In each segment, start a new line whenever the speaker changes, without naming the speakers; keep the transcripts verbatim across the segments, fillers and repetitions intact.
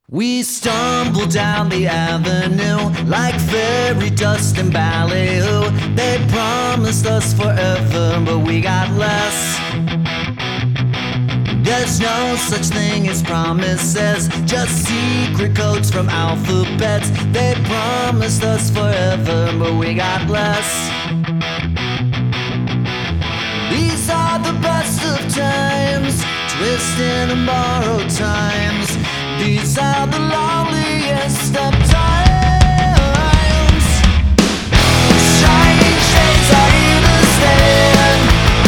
We stumble down the avenue like fairy dust and ballyhoo. They promised us forever, but we got less. There's no such thing as promises, just secret codes from alphabets. They promised us forever, but we got less. These are the best of times, twisting and borrowed times. These are the loneliest of times. Strange days are here to stand.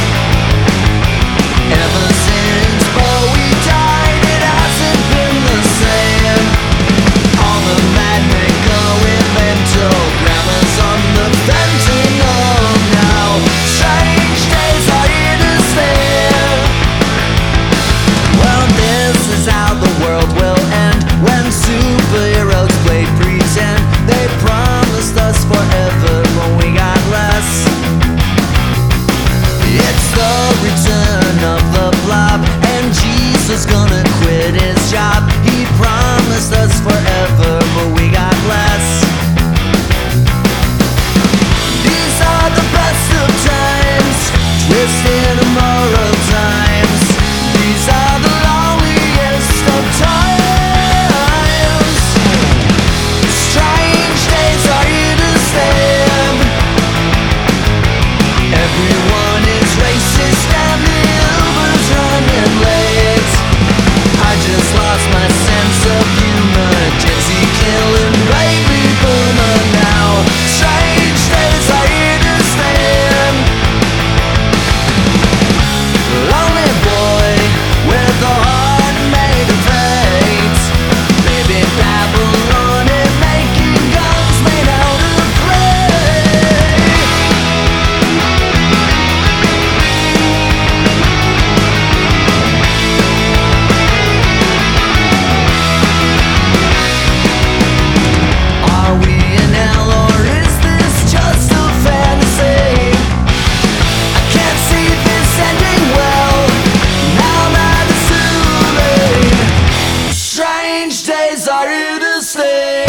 Ever since Bowie died, it hasn't been the same. All the madmen going mental, grandma's on the fentanyl now. Strange days are here to stand. Well, this is how the world will end when superheroes play pretend. They promised us forever, but we got less. It's the return of the blob, and Jesus gonna quit his job. He promised us forever, but we got less. These are the best of times, twisted immoral times. These are the loneliest of times. Strange days are here to stand. Everyone is racist and the Uber's running late. I just lost my sense of humor. Gen Z killing baby boomer now. Strange days are here to stand. Lonely boy with a heart made of hate. Baby Babylon and making guns made out of clay. Are we in hell or is this just a fantasy? I can't see this ending well, now that it's too late. Strange days are here to stay.